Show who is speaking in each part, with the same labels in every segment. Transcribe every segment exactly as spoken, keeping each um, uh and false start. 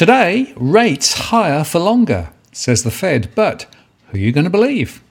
Speaker 1: Today, rates higher for longer, says the Fed, but who are you going to believe?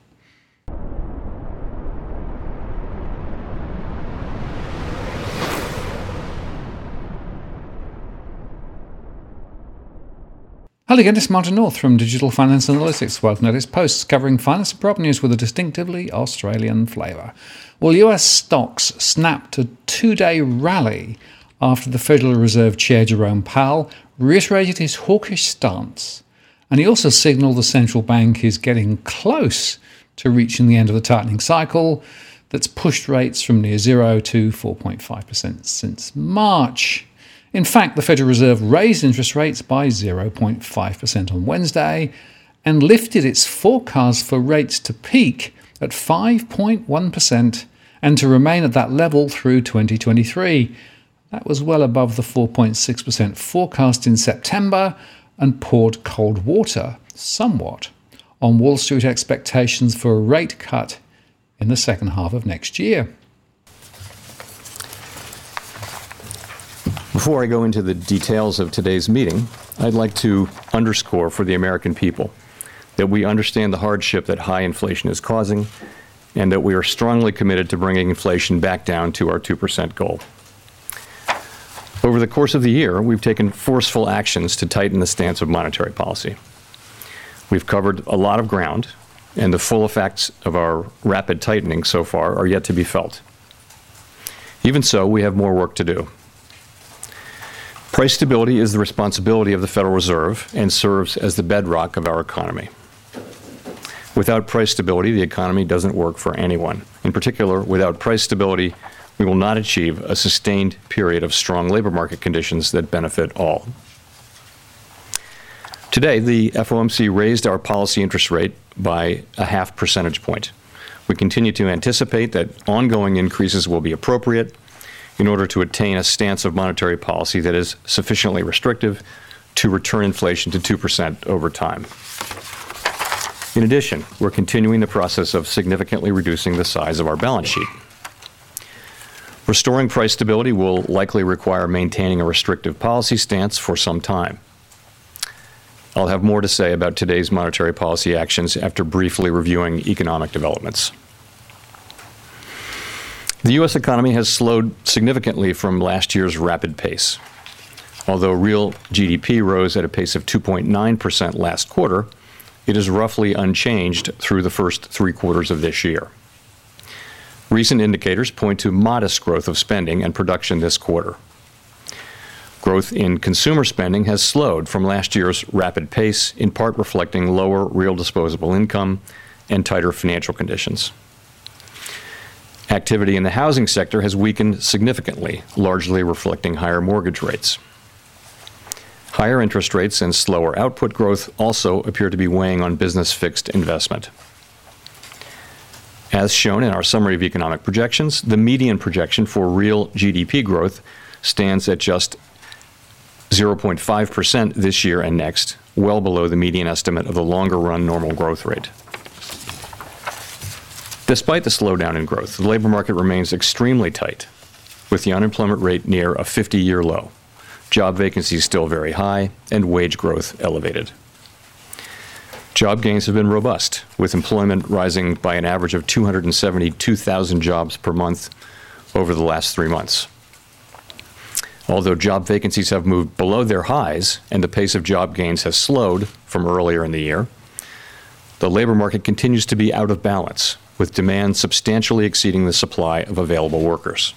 Speaker 1: Hello again, it's Martin North from Digital Finance Analytics. Welcome to this post covering finance and prop news with a distinctively Australian flavour. Well, U S stocks snapped a two-day rally after the Federal Reserve Chair Jerome Powell reiterated his hawkish stance. And he also signalled the central bank is getting close to reaching the end of the tightening cycle that's pushed rates from near zero to four point five percent since March. In fact, the Federal Reserve raised interest rates by zero point five percent on Wednesday and lifted its forecast for rates to peak at five point one percent and to remain at that level through twenty twenty-three. That was well above the four point six percent forecast in September and poured cold water, somewhat, on Wall Street expectations for a rate cut in the second half of next year.
Speaker 2: Before I go into the details of today's meeting, I'd like to underscore for the American people that we understand the hardship that high inflation is causing and that we are strongly committed to bringing inflation back down to our two percent goal. Over the course of the year, we've taken forceful actions to tighten the stance of monetary policy. We've covered a lot of ground, and the full effects of our rapid tightening so far are yet to be felt. Even so, we have more work to do. Price stability is the responsibility of the Federal Reserve and serves as the bedrock of our economy. Without price stability, the economy doesn't work for anyone. In particular, without price stability, we will not achieve a sustained period of strong labor market conditions that benefit all. Today, the F O M C raised our policy interest rate by a half percentage point. We continue to anticipate that ongoing increases will be appropriate in order to attain a stance of monetary policy that is sufficiently restrictive to return inflation to two percent over time. In addition, we're continuing the process of significantly reducing the size of our balance sheet. Restoring price stability will likely require maintaining a restrictive policy stance for some time. I'll have more to say about today's monetary policy actions after briefly reviewing economic developments. The U S economy has slowed significantly from last year's rapid pace. Although real G D P rose at a pace of two point nine percent last quarter, it is roughly unchanged through the first three quarters of this year. Recent indicators point to modest growth of spending and production this quarter. Growth in consumer spending has slowed from last year's rapid pace, in part reflecting lower real disposable income and tighter financial conditions. Activity in the housing sector has weakened significantly, largely reflecting higher mortgage rates. Higher interest rates and slower output growth also appear to be weighing on business fixed investment. As shown in our summary of economic projections, the median projection for real G D P growth stands at just zero point five percent this year and next, well below the median estimate of the longer-run normal growth rate. Despite the slowdown in growth, the labor market remains extremely tight, with the unemployment rate near a fifty-year low, job vacancies still very high, and wage growth elevated. Job gains have been robust, with employment rising by an average of two hundred seventy-two thousand jobs per month over the last three months. Although job vacancies have moved below their highs and the pace of job gains has slowed from earlier in the year, the labor market continues to be out of balance, with demand substantially exceeding the supply of available workers.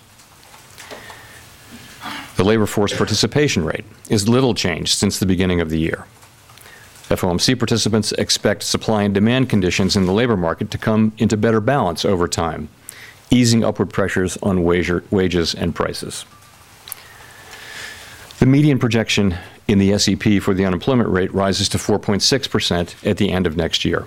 Speaker 2: The labor force participation rate is little changed since the beginning of the year. F O M C participants expect supply and demand conditions in the labor market to come into better balance over time, easing upward pressures on wages and prices. The median projection in the S E P for the unemployment rate rises to four point six percent at the end of next year.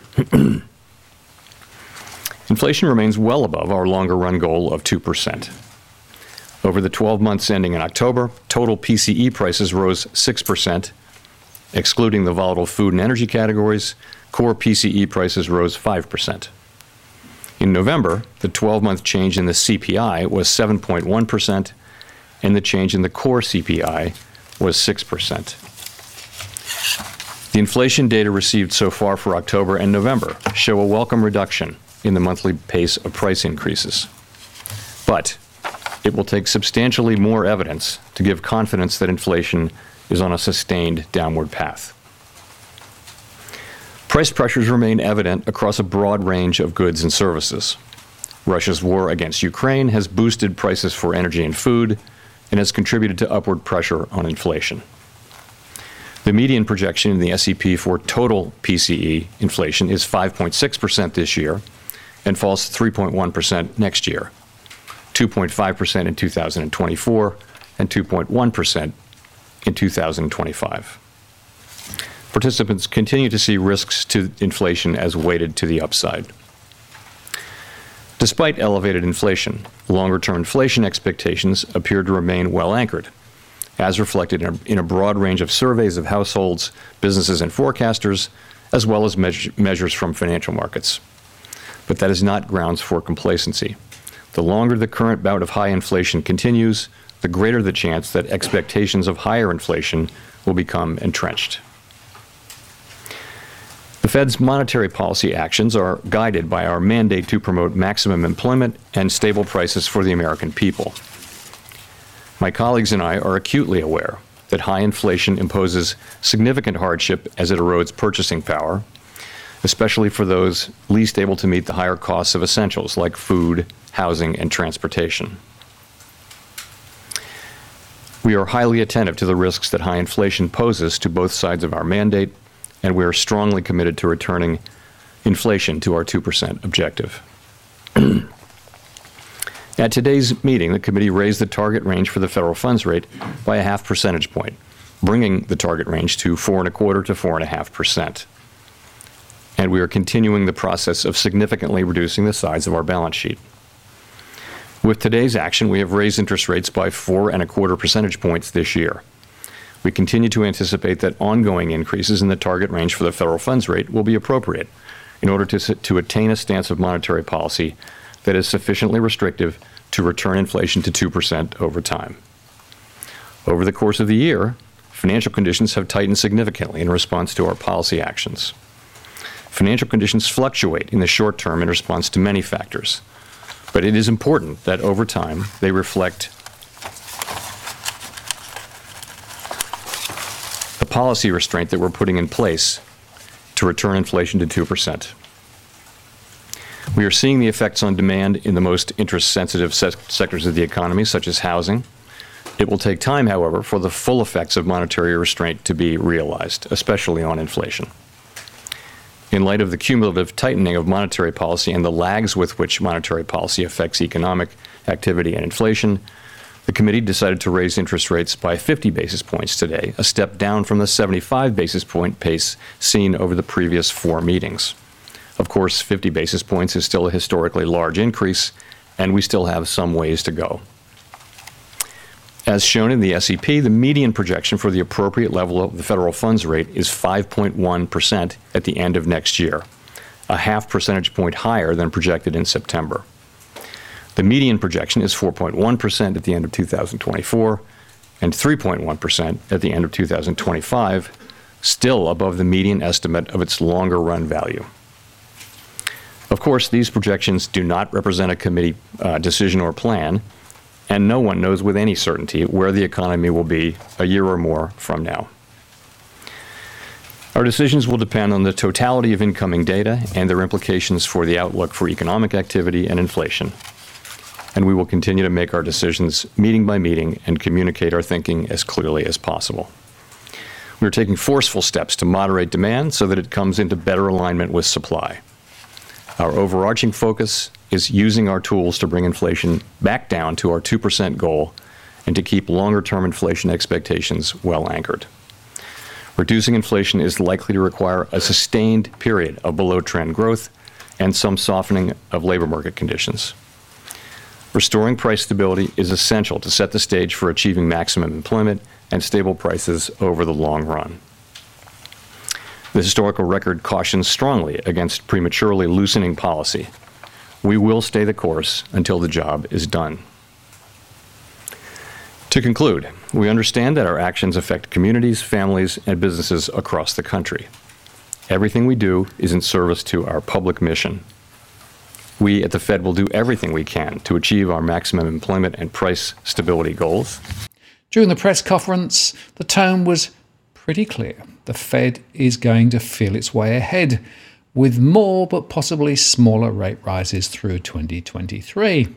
Speaker 2: Inflation remains well above our longer-run goal of two percent. Over the twelve months ending in October, total P C E prices rose six percent. Excluding the volatile food and energy categories, core P C E prices rose five percent. In November, the twelve-month change in the C P I was seven point one percent, and the change in the core C P I was six percent. The inflation data received so far for October and November show a welcome reduction in the monthly pace of price increases. But it will take substantially more evidence to give confidence that inflation is on a sustained downward path. Price pressures remain evident across a broad range of goods and services. Russia's war against Ukraine has boosted prices for energy and food and has contributed to upward pressure on inflation. The median projection in the S E P for total P C E inflation is five point six percent this year and falls to three point one percent next year, two point five percent in two thousand twenty-four, and two point one percent in two thousand twenty-five. Participants continue to see risks to inflation as weighted to the upside. Despite elevated inflation, longer-term inflation expectations appear to remain well anchored, as reflected in a, in a broad range of surveys of households, businesses, and forecasters, as well as measure, measures from financial markets. But that is not grounds for complacency. The longer the current bout of high inflation continues, the greater the chance that expectations of higher inflation will become entrenched. The Fed's monetary policy actions are guided by our mandate to promote maximum employment and stable prices for the American people. My colleagues and I are acutely aware that high inflation imposes significant hardship as it erodes purchasing power, especially for those least able to meet the higher costs of essentials like food, housing, and transportation. We are highly attentive to the risks that high inflation poses to both sides of our mandate, and we are strongly committed to returning inflation to our two percent objective. At today's meeting, the committee raised the target range for the federal funds rate by a half percentage point, bringing the target range to four and a quarter to four and a half percent. And we are continuing the process of significantly reducing the size of our balance sheet. With today's action, we have raised interest rates by four and a quarter percentage points this year. We continue to anticipate that ongoing increases in the target range for the federal funds rate will be appropriate in order to, to attain a stance of monetary policy that is sufficiently restrictive to return inflation to two percent over time. Over the course of the year, financial conditions have tightened significantly in response to our policy actions. Financial conditions fluctuate in the short term in response to many factors, but it is important that over time they reflect the policy restraint that we're putting in place to return inflation to two percent. We are seeing the effects on demand in the most interest-sensitive se- sectors of the economy, such as housing. It will take time, however, for the full effects of monetary restraint to be realized, especially on inflation. In light of the cumulative tightening of monetary policy and the lags with which monetary policy affects economic activity and inflation, the committee decided to raise interest rates by fifty basis points today, a step down from the seventy-five basis point pace seen over the previous four meetings. Of course, fifty basis points is still a historically large increase, and we still have some ways to go. As shown in the S E P, the median projection for the appropriate level of the federal funds rate is five point one percent at the end of next year, a half percentage point higher than projected in September. The median projection is four point one percent at the end of two thousand twenty-four and three point one percent at the end of two thousand twenty-five, still above the median estimate of its longer run value. Of course, these projections do not represent a committee uh, decision or plan, and no one knows with any certainty where the economy will be a year or more from now. Our decisions will depend on the totality of incoming data and their implications for the outlook for economic activity and inflation. And we will continue to make our decisions meeting by meeting and communicate our thinking as clearly as possible. We are taking forceful steps to moderate demand so that it comes into better alignment with supply. Our overarching focus is using our tools to bring inflation back down to our two percent goal and to keep longer-term inflation expectations well anchored. Reducing inflation is likely to require a sustained period of below-trend growth and some softening of labor market conditions. Restoring price stability is essential to set the stage for achieving maximum employment and stable prices over the long run. The historical record cautions strongly against prematurely loosening policy. We will stay the course until the job is done. To conclude, we understand that our actions affect communities, families, and businesses across the country. Everything we do is in service to our public mission. We at the Fed will do everything we can to achieve our maximum employment and price stability goals.
Speaker 1: During the press conference, the tone was pretty clear. The Fed is going to feel its way ahead with more but possibly smaller rate rises through twenty twenty-three.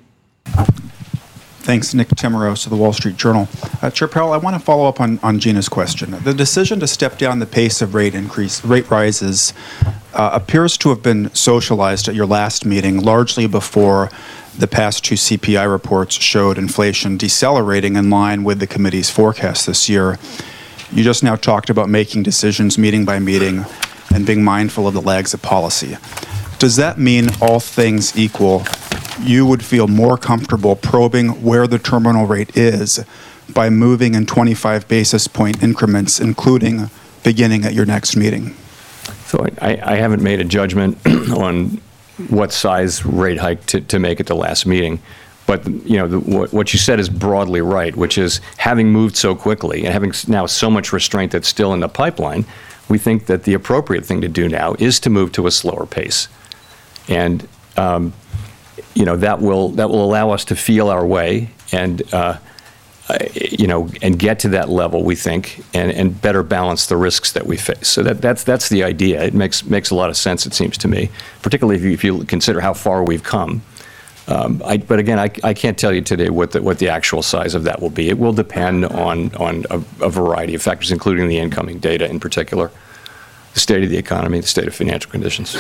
Speaker 3: Thanks, Nick Timmeros of the Wall Street Journal. Uh, Chair Powell, I want to follow up on, on Gina's question. The decision to step down the pace of rate increase, rate rises uh, appears to have been socialized at your last meeting, largely before the past two C P I reports showed inflation decelerating in line with the committee's forecast this year. You just now talked about making decisions meeting by meeting and being mindful of the lags of policy. Does that mean, all things equal, you would feel more comfortable probing where the terminal rate is by moving in twenty-five basis point increments, including beginning at your next meeting?
Speaker 2: So I, I haven't made a judgment on what size rate hike to, to make at the last meeting. But, you know, the, what, what you said is broadly right, which is having moved so quickly and having now so much restraint that's still in the pipeline, we think that the appropriate thing to do now is to move to a slower pace. And, um, you know, that will that will allow us to feel our way and, uh, uh, you know, and get to that level, we think, and, and better balance the risks that we face. So that that's that's the idea. It makes makes a lot of sense, it seems to me, particularly if you, if you consider how far we've come. Um, I, but again, I, I can't tell you today what the, what the actual size of that will be. It will depend on on a, a variety of factors, including the incoming data in particular, the state of the economy, the state of financial conditions.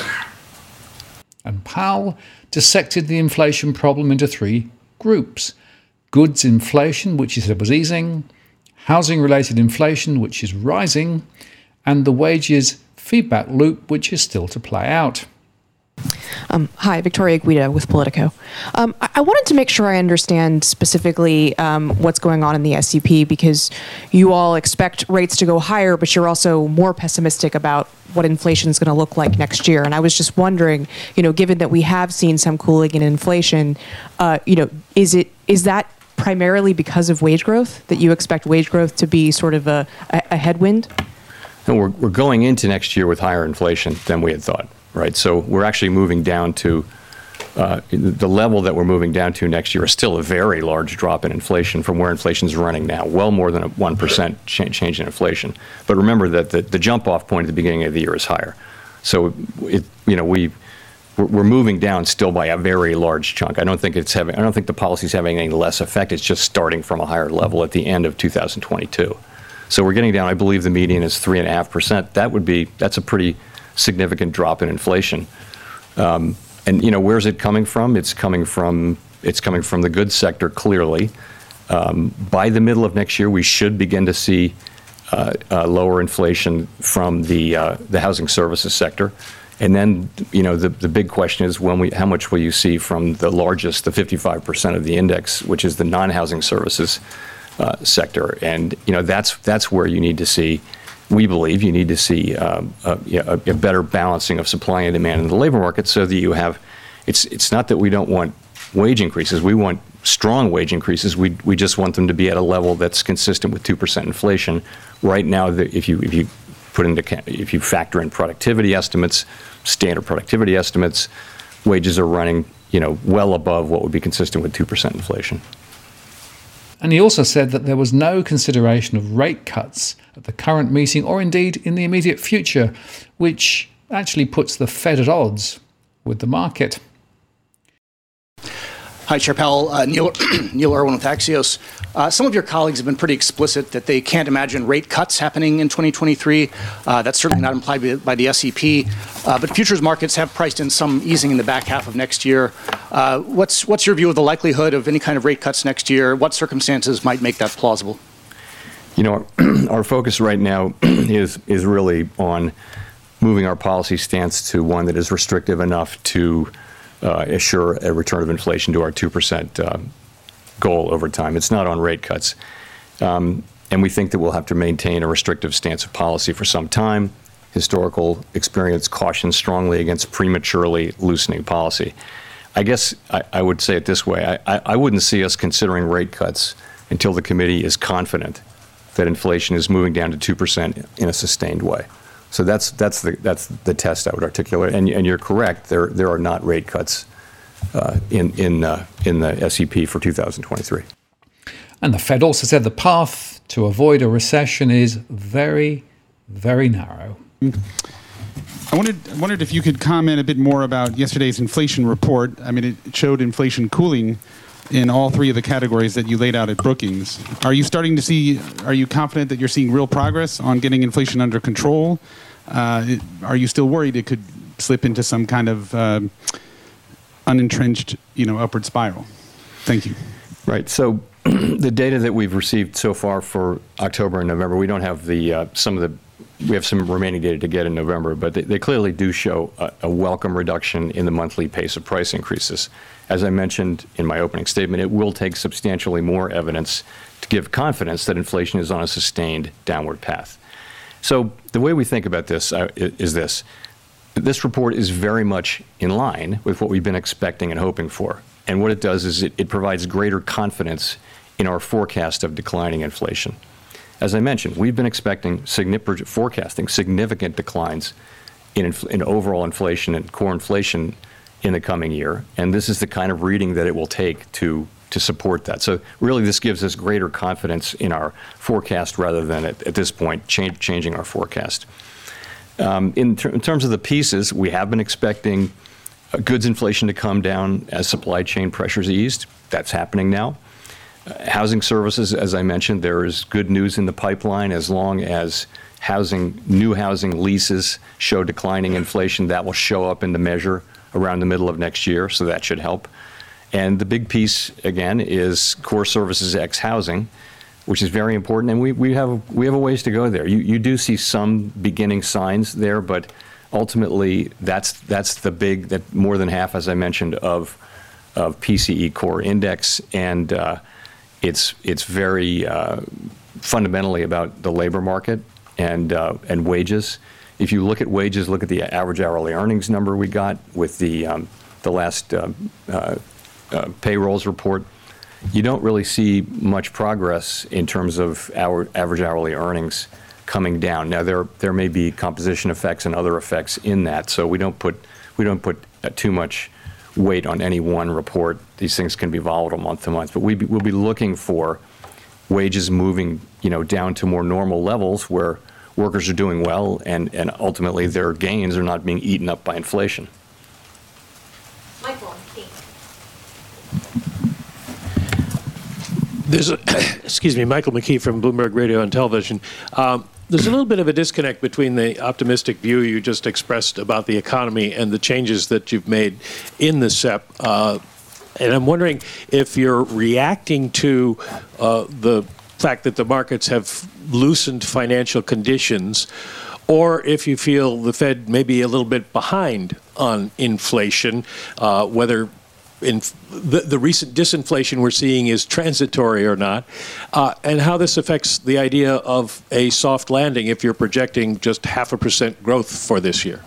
Speaker 1: And Powell dissected the inflation problem into three groups: goods inflation, which he said was easing, housing-related inflation, which is rising, and the wages feedback loop, which is still to play out.
Speaker 4: Um, hi, Victoria Guida with Politico. Um, I-, I wanted to make sure I understand specifically um, what's going on in the S E P, because you all expect rates to go higher, but you're also more pessimistic about what inflation is going to look like next year. And I was just wondering, you know, given that we have seen some cooling in inflation, uh, you know, is it is that primarily because of wage growth, that you expect wage growth to be sort of a, a, a headwind?
Speaker 2: No, we're, we're going into next year with higher inflation than we had thought. Right, so we're actually moving down to uh, the level that we're moving down to next year is still a very large drop in inflation from where inflation is running now, well more than a one percent ch- change in inflation. But remember that the, the jump-off point at the beginning of the year is higher. So, it, you know, we we're, we're moving down still by a very large chunk. I don't think it's having. I don't think the policy is having any less effect. It's just starting from a higher level at the end of two thousand twenty-two. So we're getting down. I believe the median is three and a half percent. That would be. That's a pretty significant drop in inflation. Um, and, you know, where's it coming from? It's coming from it's coming from the goods sector, clearly. Um, by the middle of next year, we should begin to see uh, uh, lower inflation from the uh, the housing services sector. And then, you know, the, the big question is when we how much will you see from the largest, the fifty-five percent of the index, which is the non-housing services uh, sector. And, you know, that's that's where you need to see We believe you need to see um, a, a better balancing of supply and demand in the labor market, so that you have. It's it's not that we don't want wage increases. We want strong wage increases. We we just want them to be at a level that's consistent with two percent inflation. Right now, the, if you if you put into if you factor in productivity estimates, standard productivity estimates, wages are running, you know, well above what would be consistent with two percent inflation.
Speaker 1: And he also said that there was no consideration of rate cuts at the current meeting or indeed in the immediate future, which actually puts the Fed at odds with the market.
Speaker 5: Hi, Chair Powell. Uh, Neil, Neil Irwin with Axios. Uh, some of your colleagues have been pretty explicit that they can't imagine rate cuts happening in twenty twenty-three. Uh, that's certainly not implied by, by the S E P. Uh, but futures markets have priced in some easing in the back half of next year. Uh, what's what's your view of the likelihood of any kind of rate cuts next year? What circumstances might make that plausible?
Speaker 2: You know, our, our focus right now is is really on moving our policy stance to one that is restrictive enough to Uh, assure a return of inflation to our two percent uh, goal over time. It's not on rate cuts. Um, and we think that we'll have to maintain a restrictive stance of policy for some time. Historical experience cautions strongly against prematurely loosening policy. I guess I, I would say it this way. I, I, I wouldn't see us considering rate cuts until the committee is confident that inflation is moving down to two percent in a sustained way. So that's that's the that's the test I would articulate. And and you're correct. There there are not rate cuts uh, in in uh, in the S E P for two thousand twenty-three.
Speaker 1: And the Fed also said the path to avoid a recession is very, very narrow.
Speaker 6: I wondered, I wondered if you could comment a bit more about yesterday's inflation report. I mean, it showed inflation cooling in all three of the categories that you laid out at Brookings. Are you starting to see, are you confident that you're seeing real progress on getting inflation under control? Uh, it, are you still worried it could slip into some kind of uh, unentrenched, you know, upward spiral? Thank you.
Speaker 2: Right. So the data that we've received so far for October and November, we don't have the uh, some of the we have some remaining data to get in November, but they, they clearly do show a, a welcome reduction in the monthly pace of price increases. As I mentioned in my opening statement, it will take substantially more evidence to give confidence that inflation is on a sustained downward path. So the way we think about this uh, is this. This report is very much in line with what we've been expecting and hoping for. And what it does is it, it provides greater confidence in our forecast of declining inflation. As I mentioned, we've been expecting significant, forecasting significant declines in, inf- in overall inflation and core inflation in the coming year, and this is the kind of reading that it will take to to support that. So really, this gives us greater confidence in our forecast rather than at, at this point change, changing our forecast. Um, in, ter- in terms of the pieces, we have been expecting uh, goods inflation to come down as supply chain pressures eased. That's happening now. Uh, housing services, as I mentioned, there is good news in the pipeline. As long as housing, new housing leases show declining inflation, that will show up in the measure around the middle of next year, so that should help. And the big piece, again, is core services ex housing, which is very important, and we, we have we have a ways to go there. You you do see some beginning signs there, but ultimately that's that's the big, that more than half, as I mentioned, of of P C E core index, and uh, it's it's very uh, fundamentally about the labor market and uh, and wages. If you look at wages, look at the average hourly earnings number we got with the um, the last uh, uh, uh, payrolls report, you don't really see much progress in terms of our average hourly earnings coming down. Now there there may be composition effects and other effects in that, so we don't put we don't put uh, too much weight on any one report. These things can be volatile month to month, but we be, we'll be looking for wages moving, you know, down to more normal levels where workers are doing well, and, and ultimately their gains are not being eaten up by inflation.
Speaker 7: Michael McKee.
Speaker 8: There's a, excuse me, Michael McKee from Bloomberg Radio and Television. Um, there's a little bit of a disconnect between the optimistic view you just expressed about the economy and the changes that you've made in the S E P. Uh, and I'm wondering if you're reacting to uh, the fact that the markets have loosened financial conditions, or if you feel the Fed may be a little bit behind on inflation, uh, whether in the, the recent disinflation we're seeing is transitory or not, uh, and how this affects the idea of a soft landing if you're projecting just half a percent growth for this year.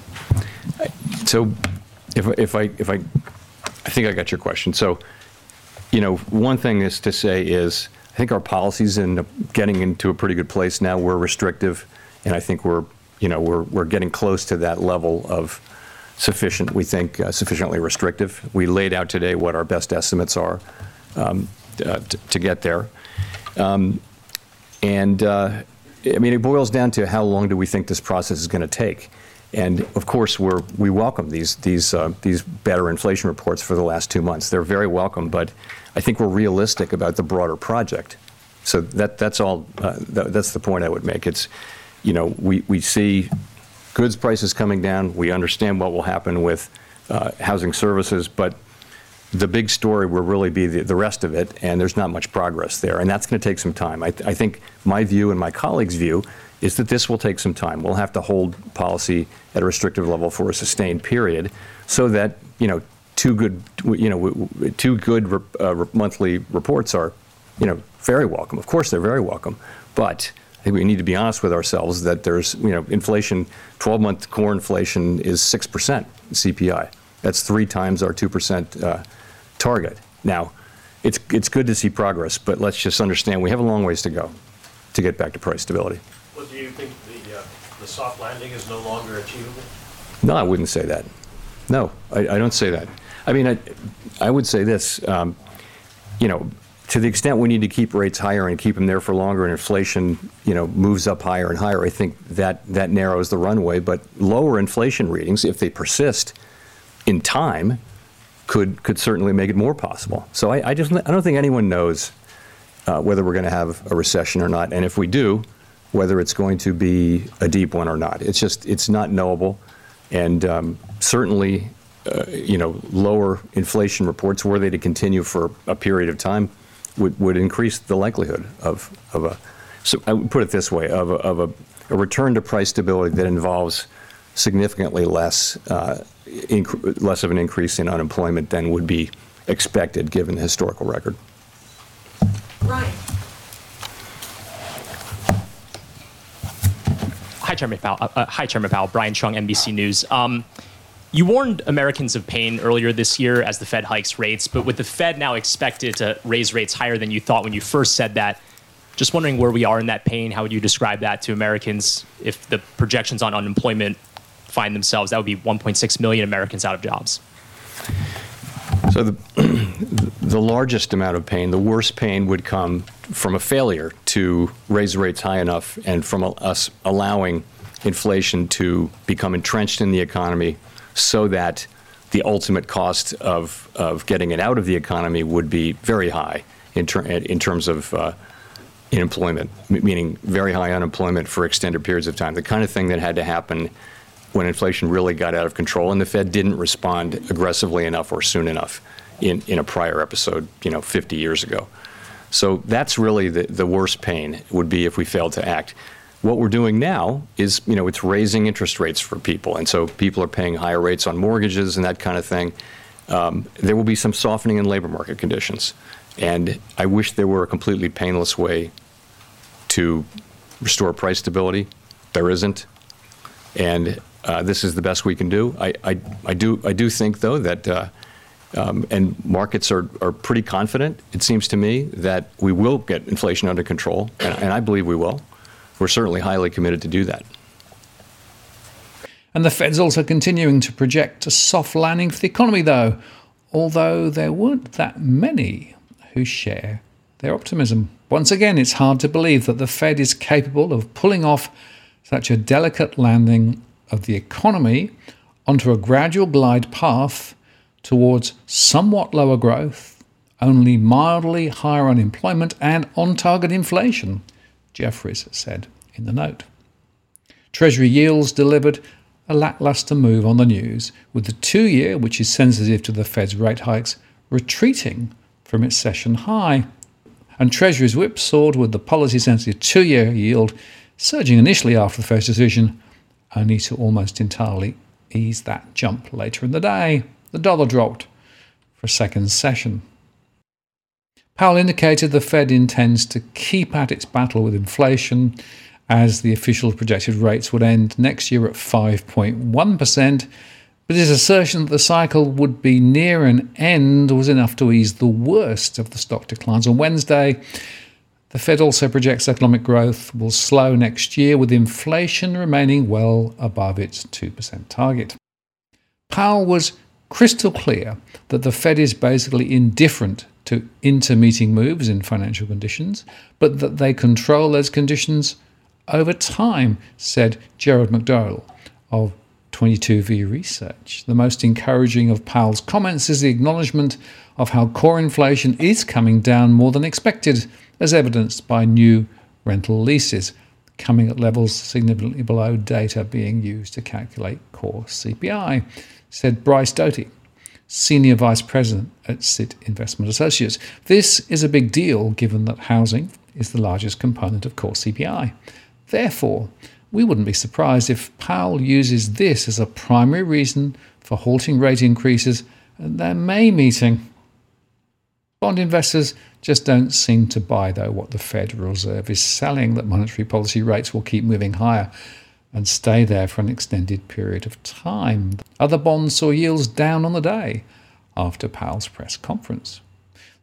Speaker 2: So, if if I if I I think I got your question. So, you know, one thing is to say is I think our policies in getting into a pretty good place now. We're restrictive, and I think we're you know we're we're getting close to that level of sufficient, we think, uh, sufficiently restrictive. We laid out today what our best estimates are um, uh, t- to get there. Um, and, uh, I mean, it boils down to how long do we think this process is going to take? And, of course, we're, we welcome these, these, uh, these better inflation reports for the last two months. They're very welcome, but I think we're realistic about the broader project. So that, that's all, uh, th- that's the point I would make. It's, you know, we, we see goods prices coming down. We understand what will happen with uh, housing services, but the big story will really be the, the rest of it, and there's not much progress there, and that's going to take some time. I, th- I think my view and my colleagues' view is that this will take some time. We'll have to hold policy at a restrictive level for a sustained period, so that you know two good you know two good re- uh, monthly reports are you know very welcome. Of course, they're very welcome, but I think we need to be honest with ourselves that there's, you know, inflation, twelve-month core inflation is six percent C P I. That's three times our two percent uh, target. Now, it's it's good to see progress, but let's just understand we have a long ways to go to get back to price stability.
Speaker 8: Well, do you think the uh, the soft landing is no longer achievable?
Speaker 2: No, I wouldn't say that. No, I, I don't say that. I mean, I, I would say this, um, you know, to the extent we need to keep rates higher and keep them there for longer and inflation, you know, moves up higher and higher, I think that, that narrows the runway. But lower inflation readings, if they persist in time, could could certainly make it more possible. So I, I just I don't think anyone knows uh, whether we're going to have a recession or not. And if we do, whether it's going to be a deep one or not. It's just, it's not knowable. And um, certainly, uh, you know, lower inflation reports, were they to continue for a period of time, would, would increase the likelihood of, of a, so I would put it this way, of a, of a, a return to price stability that involves significantly less, uh, inc- less of an increase in unemployment than would be expected given the historical record.
Speaker 7: Ryan.
Speaker 9: Hi, Chairman Powell. Uh, uh, hi, Chairman Powell. Brian Chung, N B C News. Um, you warned Americans of pain earlier this year as the Fed hikes rates, but with the Fed now expected to raise rates higher than you thought when you first said that, just wondering where we are in that pain. How would you describe that to Americans if the projections on unemployment find themselves? That would be one point six million Americans out of jobs.
Speaker 2: So the, the largest amount of pain, the worst pain, would come from a failure to raise rates high enough and from a, us allowing inflation to become entrenched in the economy so that the ultimate cost of, of getting it out of the economy would be very high in, ter- in terms of uh, unemployment, meaning very high unemployment for extended periods of time, the kind of thing that had to happen when inflation really got out of control and the Fed didn't respond aggressively enough or soon enough in, in a prior episode, you know, fifty years ago. So that's really the, the worst pain would be if we failed to act. What we're doing now is, you know, it's raising interest rates for people. And so people are paying higher rates on mortgages and that kind of thing. Um, there will be some softening in labor market conditions. And I wish there were a completely painless way to restore price stability. There isn't. And uh, this is the best we can do. I, I, I do I do think, though, that uh, um, and markets are, are pretty confident, it seems to me, that we will get inflation under control, and, and I believe we will. We're certainly highly committed to do that.
Speaker 1: And the Fed's also continuing to project a soft landing for the economy, though, although there weren't that many who share their optimism. Once again, it's hard to believe that the Fed is capable of pulling off such a delicate landing of the economy onto a gradual glide path towards somewhat lower growth, only mildly higher unemployment, and on-target inflation, Jeffries said in the note. Treasury yields delivered a lackluster move on the news, with the two-year, which is sensitive to the Fed's rate hikes, retreating from its session high. And Treasury's whipsawed with the policy-sensitive two-year yield surging initially after the Fed's decision, only to almost entirely ease that jump later in the day. The dollar dropped for a second session. Powell indicated the Fed intends to keep at its battle with inflation, as the official projected rates would end next year at five point one percent, but his assertion that the cycle would be near an end was enough to ease the worst of the stock declines on Wednesday. The Fed also projects economic growth will slow next year, with inflation remaining well above its two percent target. Powell was crystal clear that the Fed is basically indifferent to intermeeting moves in financial conditions, but that they control those conditions over time, said Gerald McDowell of twenty-two V Research. The most encouraging of Powell's comments is the acknowledgement of how core inflation is coming down more than expected, as evidenced by new rental leases coming at levels significantly below data being used to calculate core C P I, said Bryce Doty, Senior Vice President at C I T Investment Associates. This is a big deal given that housing is the largest component of core C P I. Therefore, we wouldn't be surprised if Powell uses this as a primary reason for halting rate increases at their May meeting. Bond investors just don't seem to buy, though, what the Federal Reserve is selling, that monetary policy rates will keep moving higher and stay there for an extended period of time. Other bonds saw yields down on the day after Powell's press conference.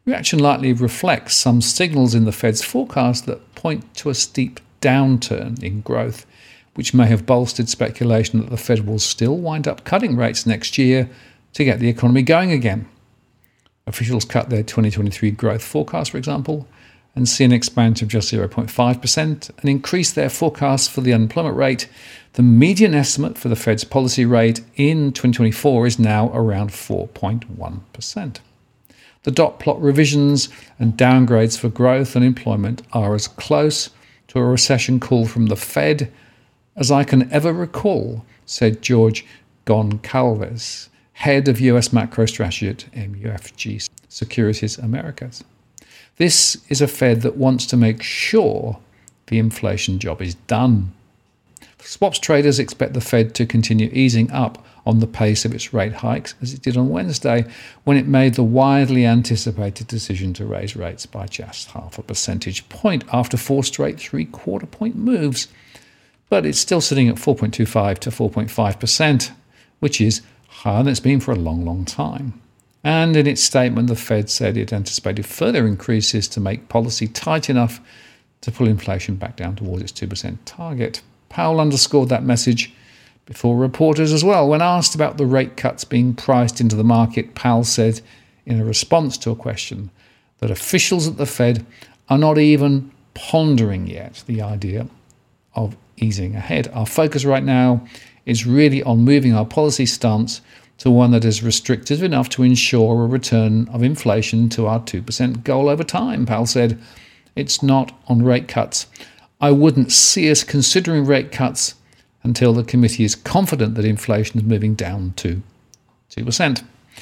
Speaker 1: Reaction likely reflects some signals in the Fed's forecast that point to a steep downturn in growth, which may have bolstered speculation that the Fed will still wind up cutting rates next year to get the economy going again. Officials cut their twenty twenty-three growth forecast, for example, and see an expansion of just zero point five percent and increase their forecast for the unemployment rate. The median estimate for the Fed's policy rate in twenty twenty-four is now around four point one percent. The dot plot revisions and downgrades for growth and employment are as close to a recession call from the Fed as I can ever recall, said George Goncalves, head of U S macro strategy at M U F G Securities Americas. This is a Fed that wants to make sure the inflation job is done. Swaps traders expect the Fed to continue easing up on the pace of its rate hikes, as it did on Wednesday, when it made the widely anticipated decision to raise rates by just half a percentage point after four straight three-quarter point moves. But it's still sitting at four point two five to four point five percent, which is higher than it's been for a long, long time. And in its statement, the Fed said it anticipated further increases to make policy tight enough to pull inflation back down towards its two percent target. Powell underscored that message before reporters as well. When asked about the rate cuts being priced into the market, Powell said in a response to a question that officials at the Fed are not even pondering yet the idea of easing ahead. Our focus right now is really on moving our policy stance to one that is restrictive enough to ensure a return of inflation to our two percent goal over time, Powell said. It's not on rate cuts. I wouldn't see us considering rate cuts until the committee is confident that inflation is moving down to two percent.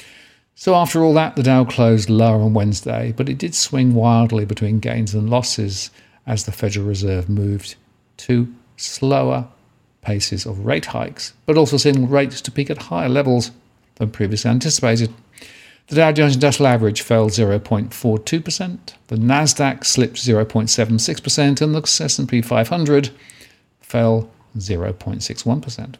Speaker 1: So after all that, the Dow closed lower on Wednesday, but it did swing wildly between gains and losses as the Federal Reserve moved to slower paces of rate hikes, but also seeing rates to peak at higher levels than previously anticipated. The Dow Jones Industrial Average fell zero point four two percent, the Nasdaq slipped zero point seven six percent, and the S and P five hundred fell zero point six one percent.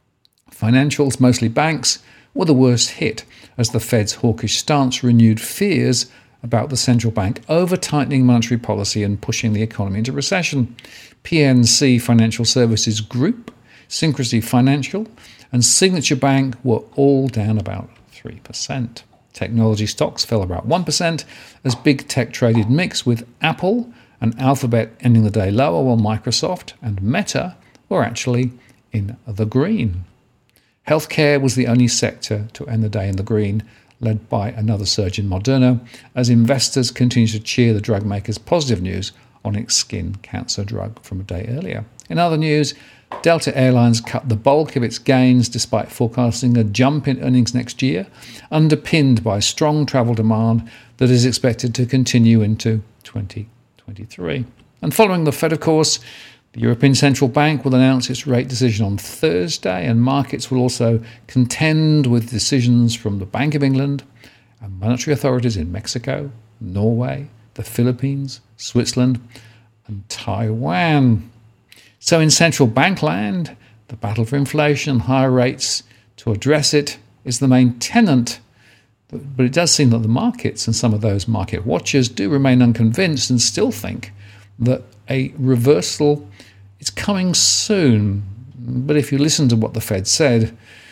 Speaker 1: Financials, mostly banks, were the worst hit as the Fed's hawkish stance renewed fears about the central bank over-tightening monetary policy and pushing the economy into recession. P N C Financial Services Group, Synchrony Financial, and Signature Bank were all down about three percent. Technology stocks fell about one percent as big tech traded mixed, with Apple and Alphabet ending the day lower, while Microsoft and Meta were actually in the green. Healthcare was the only sector to end the day in the green, led by another surge in Moderna, as investors continue to cheer the drug maker's positive news on its skin cancer drug from a day earlier. In other news, Delta Airlines cut the bulk of its gains despite forecasting a jump in earnings next year, underpinned by strong travel demand that is expected to continue into twenty twenty-three. And following the Fed, of course, the European Central Bank will announce its rate decision on Thursday, and markets will also contend with decisions from the Bank of England and monetary authorities in Mexico, Norway, the Philippines, Switzerland, and Taiwan. So in central bank land, the battle for inflation and higher rates to address it is the main tenet. But it does seem that the markets and some of those market watchers do remain unconvinced and still think that a reversal is coming soon. But if you listen to what the Fed said,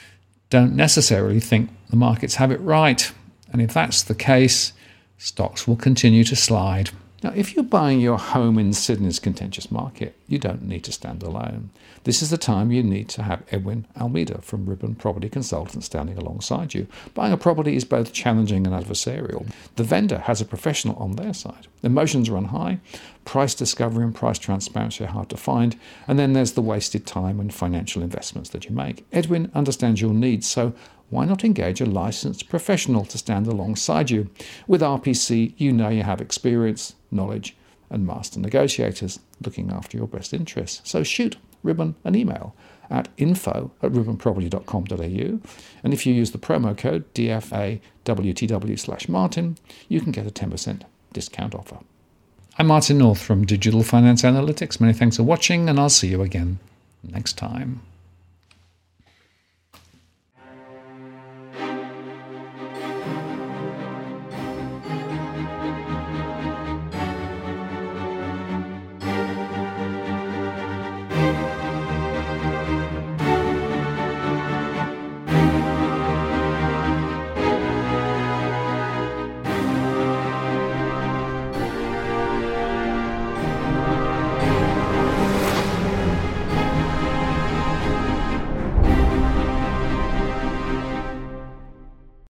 Speaker 1: don't necessarily think the markets have it right. And if that's the case, stocks will continue to slide. Now, if you're buying your home in Sydney's contentious market, you don't need to stand alone. This is the time you need to have Edwin Almeida from Ribbon Property Consultants standing alongside you. Buying a property is both challenging and adversarial. The vendor has a professional on their side. Emotions run high, price discovery and price transparency are hard to find, and then there's the wasted time and financial investments that you make. Edwin understands your needs, so why not engage a licensed professional to stand alongside you? With R P C, you know you have experience, knowledge, and master negotiators looking after your best interests. So shoot Ribbon an email at info at ribbon property dot com dot a u, and if you use the promo code D F A W T W slash Martin, you can get a ten percent discount offer. I'm Martin North from Digital Finance Analytics. Many thanks for watching, and I'll see you again next time.